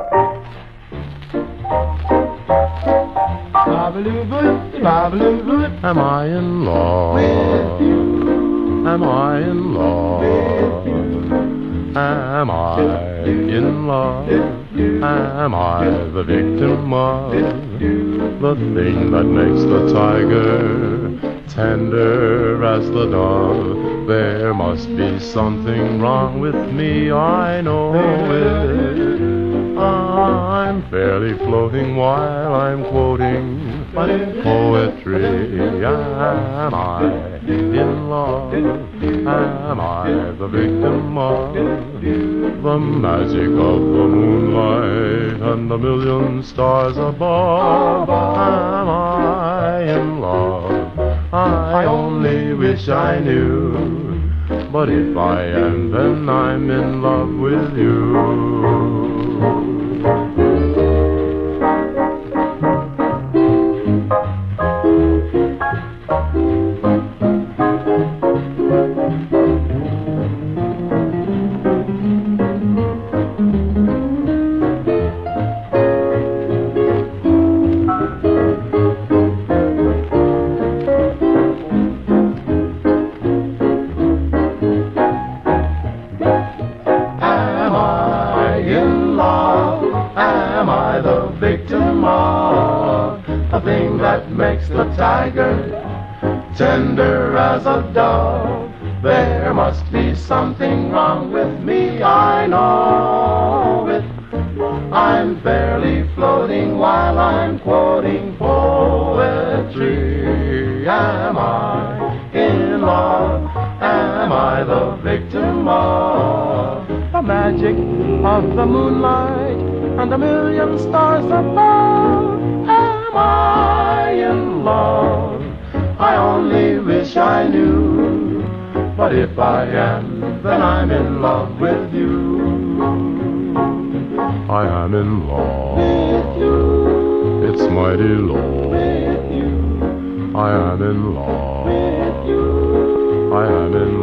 Am I in love with you? Am I in love with you? Am I in love? Am I the victim of the thing that makes the tiger tender as the dove? There must be something wrong with me, I know it. I'm fairly floating while I'm quoting poetry. Am I in love? Am I the victim of the magic of the moonlight and the million stars above? Am I in love? I only wish I knew. But if I am, then I'm in love with you. Am I the victim of a thing that makes the tiger tender as a dove? There must be something wrong with me, I know it. I'm barely floating while I'm quoting poetry. Am I in love? Am I the victim of the magic of the moonlight and a million stars above? Am I in love? I only wish I knew. But if I am, then I'm in love with you. I am in love with you. It's mighty low with you. I am in love with you. I am in